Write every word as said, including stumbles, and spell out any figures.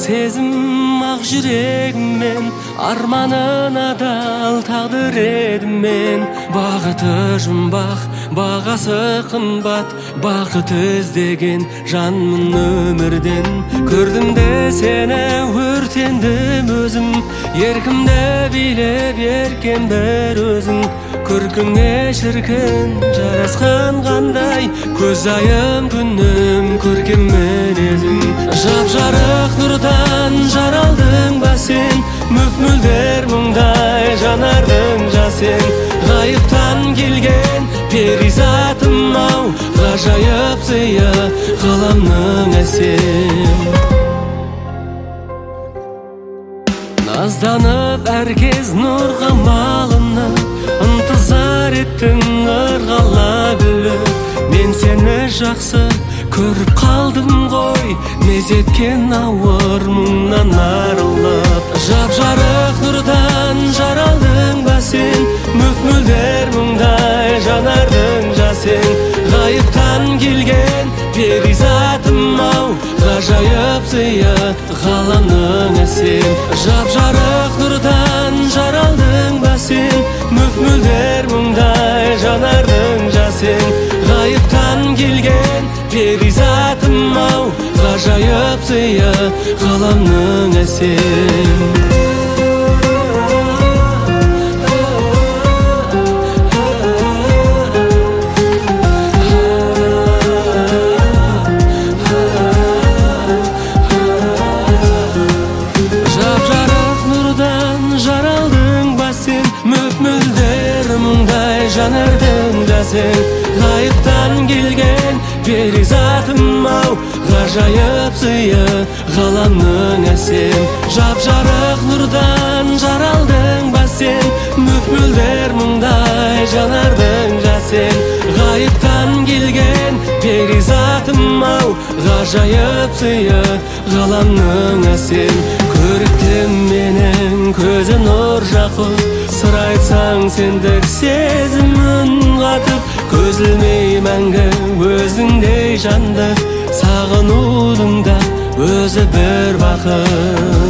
сезім ақ жүрегіммен, арманын адал тағдыр едім мен. Бағыты жұмбақ, бағасы қымбат, бақыт іздеген жанмын өмірден. Көрдім де сені, өртендім өзім, еркімді билеп еркен бір өзің. Көркіңе шіркін жарасқан қандай, көзайым күнім көркем мінезің. Жап-жарық нұрдан жаралдың ба сен, мөп-мөлдір мұңдай жанардың жасен. Ғайыптан келген перизатым ау, ғажайып сыйы ғаламның әсем. Назданып әркез нұрға малынып, ынтызар еттің ырғала күліп. Мен сені жақсы көріп қалдым ғой, мезеткен ауыр мұңнан арылып. Жап-жарық нұрдан жаралдың ба сен, мөп-мөлдір мұңдай жанардың жасен. Ғайыптан келген перизатым ау, ғажайып сыйы ғаламның әсем. Жап-жарық нұрдан жаралдың ба сен, мөп-мөлдір мұңдай жанардың жасен. Ғайыптан келген перизатым ау, ғажайып сыйы ғаламның әсем. Мөп-мөлдір мұңдай жанардың жасен. Ғайыптан келген перизатым ау, ғажайып сыйы ғаламның әсем. Жап-жарық нұрдан жаралдың ба сен, мөп-мөлдір мұңдай жанардың жасен. Ғайыптан келген перизатым ау, ғажайып сыйы ғаламның әсем. Көріктім менің көзі нұр жақып, сыр айтсаң сендік сезімін қатып. Көзілмей мәңгі өзіңдей жанды, сағынудың да өзі бір бақыт.